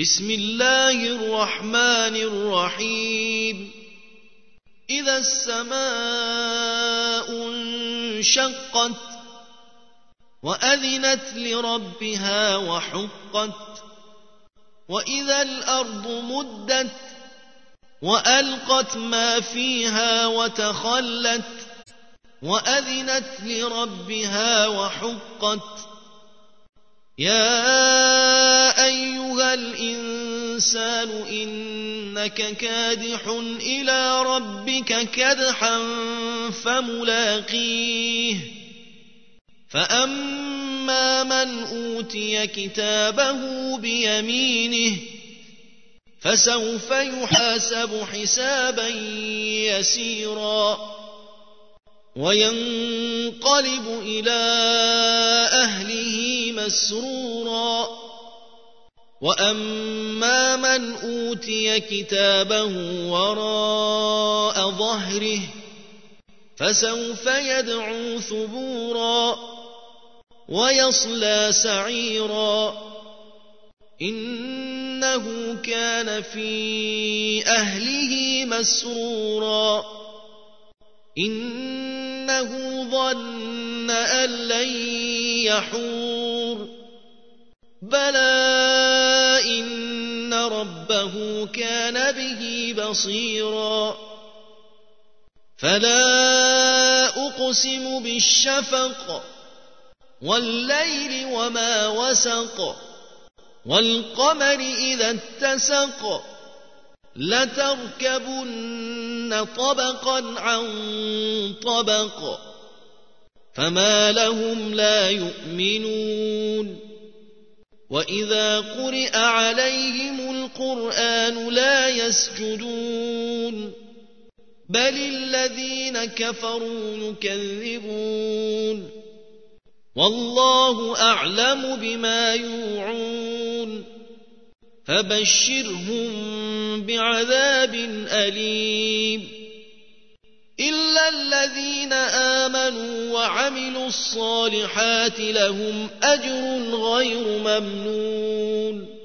بسم الله الرحمن الرحيم إذا السماء انشقت وأذنت لربها وحقت وإذا الأرض مدت وألقت ما فيها وتخلت وأذنت لربها وحقت يا أيها الإنسان إنك كادح إلى ربك كدحا فملاقيه فأما من أوتي كتابه بيمينه فسوف يحاسب حسابا يسيرا وينقلب إلى أهله مسرورا وأما من أوتي كتابه وراء ظهره فسوف يدعو ثبورا ويصلى سعيرا إنه كان في أهله مسرورا إنه ظن أن لن يحور بلى إن ربه كان به بصيرا فلا أقسم بالشفق والليل وما وسق والقمر إذا اتسق لتركبن طبقا عن طبق فما لهم لا يؤمنون وإذا قرئ عليهم القرآن لا يسجدون بل الذين كفروا يكذبون والله أعلم بما يوعون فبشرهم بعذاب أليم إلا الذين آمنوا وعملوا الصالحات لهم أجر غير ممنون